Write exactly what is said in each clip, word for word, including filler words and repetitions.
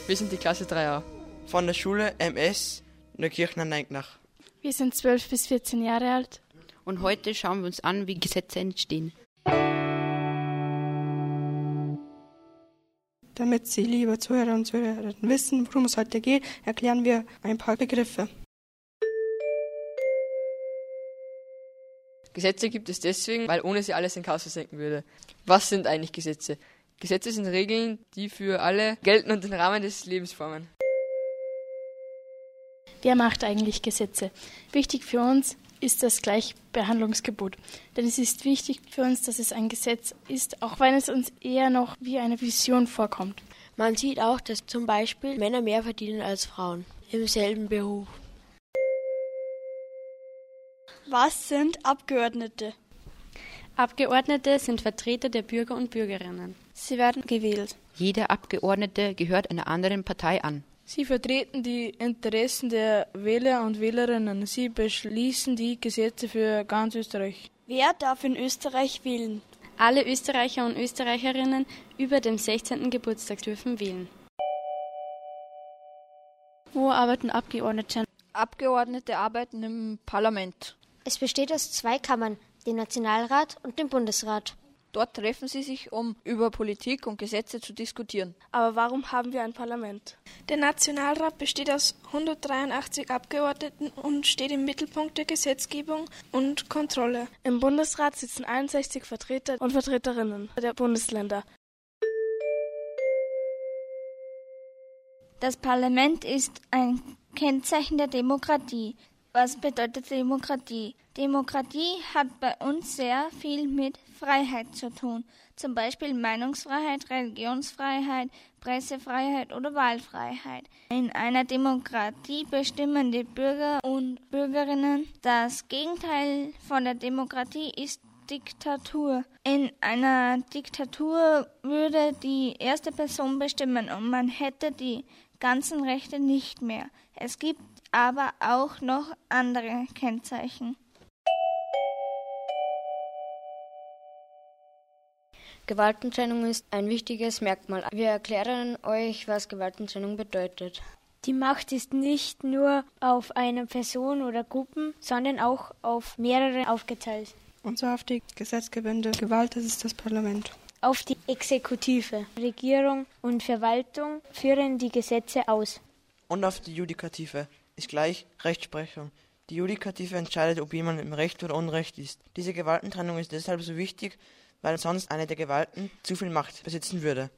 Wir sind die Klasse drei a. Von der Schule M S Neukirchner Neignach. Wir sind zwölf bis vierzehn Jahre alt. Und heute schauen wir uns an, wie Gesetze entstehen. Damit Sie, liebe Zuhörer und Zuhörerinnen, wissen, worum es heute geht, erklären wir ein paar Begriffe. Gesetze gibt es deswegen, weil ohne sie alles in Chaos versenken würde. Was sind eigentlich Gesetze? Gesetze sind Regeln, die für alle gelten und den Rahmen des Lebens formen. Wer macht eigentlich Gesetze? Wichtig für uns ist das Gleichbehandlungsgebot. Denn es ist wichtig für uns, dass es ein Gesetz ist, auch wenn es uns eher noch wie eine Vision vorkommt. Man sieht auch, dass zum Beispiel Männer mehr verdienen als Frauen im selben Beruf. Was sind Abgeordnete? Abgeordnete sind Vertreter der Bürger und Bürgerinnen. Sie werden gewählt. Jeder Abgeordnete gehört einer anderen Partei an. Sie vertreten die Interessen der Wähler und Wählerinnen. Sie beschließen die Gesetze für ganz Österreich. Wer darf in Österreich wählen? Alle Österreicher und Österreicherinnen über dem sechzehnten Geburtstag dürfen wählen. Wo arbeiten Abgeordnete? Abgeordnete arbeiten im Parlament. Es besteht aus zwei Kammern, den Nationalrat und den Bundesrat. Dort treffen sie sich, um über Politik und Gesetze zu diskutieren. Aber warum haben wir ein Parlament? Der Nationalrat besteht aus hundertdreiundachtzig Abgeordneten und steht im Mittelpunkt der Gesetzgebung und Kontrolle. Im Bundesrat sitzen einundsechzig Vertreter und Vertreterinnen der Bundesländer. Das Parlament ist ein Kennzeichen der Demokratie. Was bedeutet Demokratie? Demokratie hat bei uns sehr viel mit Freiheit zu tun. Zum Beispiel Meinungsfreiheit, Religionsfreiheit, Pressefreiheit oder Wahlfreiheit. In einer Demokratie bestimmen die Bürger und Bürgerinnen. Das Gegenteil von der Demokratie ist Diktatur. In einer Diktatur würde die erste Person bestimmen und man hätte die ganzen Rechte nicht mehr. Es gibt aber auch noch andere Kennzeichen. Gewaltentrennung ist ein wichtiges Merkmal. Wir erklären euch, was Gewaltentrennung bedeutet. Die Macht ist nicht nur auf eine Person oder Gruppen, sondern auch auf mehrere aufgeteilt. Und so auf die gesetzgebende Gewalt, das ist das Parlament. Auf die Exekutive, Regierung und Verwaltung führen die Gesetze aus. Und auf die Judikative ist gleich Rechtsprechung. Die Judikative entscheidet, ob jemand im Recht oder Unrecht ist. Diese Gewaltentrennung ist deshalb so wichtig, weil sonst eine der Gewalten zu viel Macht besitzen würde.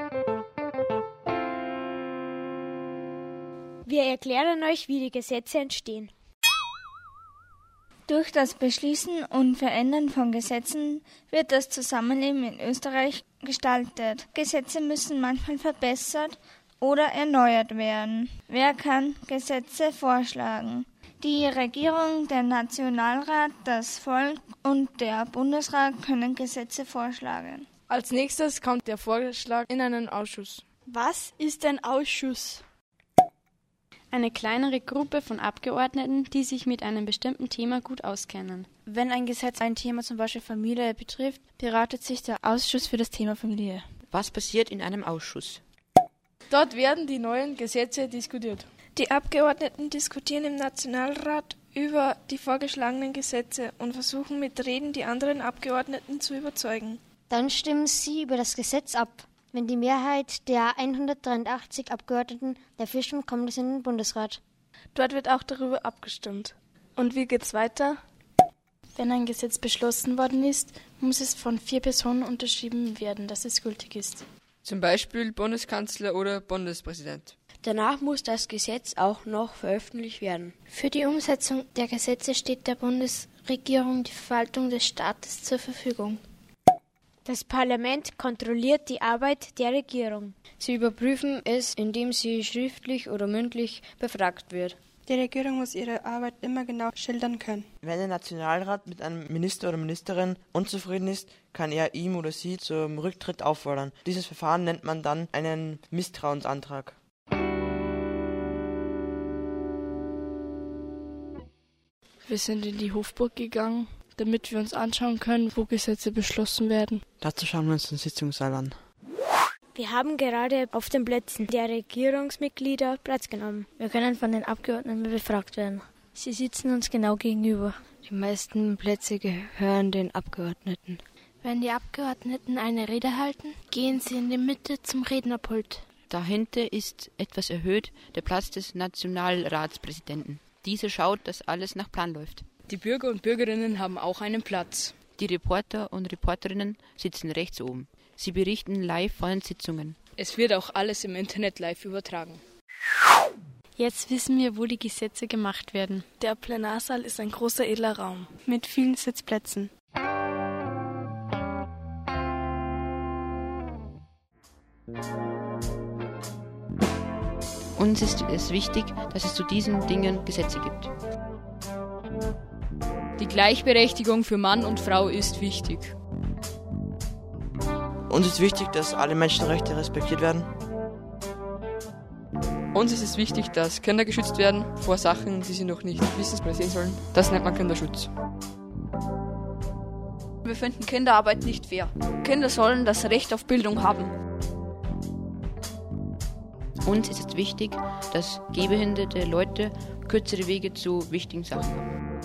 Wir erklären euch, wie die Gesetze entstehen. Durch das Beschließen und Verändern von Gesetzen wird das Zusammenleben in Österreich gestaltet. Gesetze müssen manchmal verbessert oder erneuert werden. Wer kann Gesetze vorschlagen? Die Regierung, der Nationalrat, das Volk und der Bundesrat können Gesetze vorschlagen. Als nächstes kommt der Vorschlag in einen Ausschuss. Was ist ein Ausschuss? Eine kleinere Gruppe von Abgeordneten, die sich mit einem bestimmten Thema gut auskennen. Wenn ein Gesetz ein Thema, zum Beispiel Familie, betrifft, beratet sich der Ausschuss für das Thema Familie. Was passiert in einem Ausschuss? Dort werden die neuen Gesetze diskutiert. Die Abgeordneten diskutieren im Nationalrat über die vorgeschlagenen Gesetze und versuchen mit Reden die anderen Abgeordneten zu überzeugen. Dann stimmen sie über das Gesetz ab. Wenn die Mehrheit der hundertdreiundachtzig Abgeordneten dafür stimmt, kommt es in den Bundesrat. Dort wird auch darüber abgestimmt. Und wie geht's weiter? Wenn ein Gesetz beschlossen worden ist, muss es von vier Personen unterschrieben werden, dass es gültig ist. Zum Beispiel Bundeskanzler oder Bundespräsident. Danach muss das Gesetz auch noch veröffentlicht werden. Für die Umsetzung der Gesetze steht der Bundesregierung die Verwaltung des Staates zur Verfügung. Das Parlament kontrolliert die Arbeit der Regierung. Sie überprüfen es, indem sie schriftlich oder mündlich befragt wird. Die Regierung muss ihre Arbeit immer genau schildern können. Wenn der Nationalrat mit einem Minister oder Ministerin unzufrieden ist, kann er ihm oder sie zum Rücktritt auffordern. Dieses Verfahren nennt man dann einen Misstrauensantrag. Wir sind in die Hofburg gegangen, damit wir uns anschauen können, wo Gesetze beschlossen werden. Dazu schauen wir uns den Sitzungssaal an. Wir haben gerade auf den Plätzen der Regierungsmitglieder Platz genommen. Wir können von den Abgeordneten befragt werden. Sie sitzen uns genau gegenüber. Die meisten Plätze gehören den Abgeordneten. Wenn die Abgeordneten eine Rede halten, gehen sie in die Mitte zum Rednerpult. Dahinter ist etwas erhöht der Platz des Nationalratspräsidenten. Dieser schaut, dass alles nach Plan läuft. Die Bürger und Bürgerinnen haben auch einen Platz. Die Reporter und Reporterinnen sitzen rechts oben. Sie berichten live von den Sitzungen. Es wird auch alles im Internet live übertragen. Jetzt wissen wir, wo die Gesetze gemacht werden. Der Plenarsaal ist ein großer edler Raum. Mit vielen Sitzplätzen. Uns ist es wichtig, dass es zu diesen Dingen Gesetze gibt. Die Gleichberechtigung für Mann und Frau ist wichtig. Uns ist wichtig, dass alle Menschenrechte respektiert werden. Uns ist es wichtig, dass Kinder geschützt werden vor Sachen, die sie noch nicht wissen oder sehen sollen. Das nennt man Kinderschutz. Wir finden Kinderarbeit nicht fair. Kinder sollen das Recht auf Bildung haben. Uns ist es wichtig, dass gehbehinderte Leute kürzere Wege zu wichtigen Sachen haben.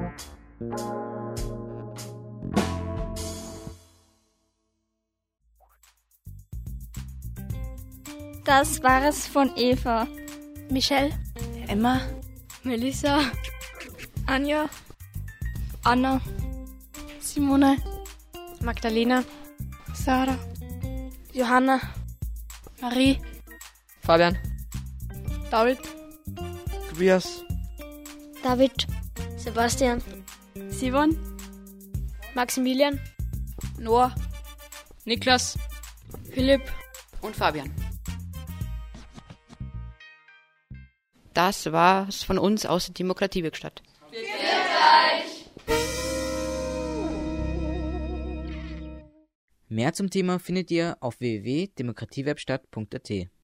Das war es von Eva, Michelle, Emma, Melissa, Anja, Anna, Simone, Magdalena, Sarah, Johanna, Marie, Fabian, David, Tobias, David, Sebastian, Simon, Maximilian, Noah, Niklas, Philipp und Fabian. Das war's von uns aus der Demokratiewerkstatt. Mehr zum Thema findet ihr auf w w w punkt demokratiewerkstatt punkt a t.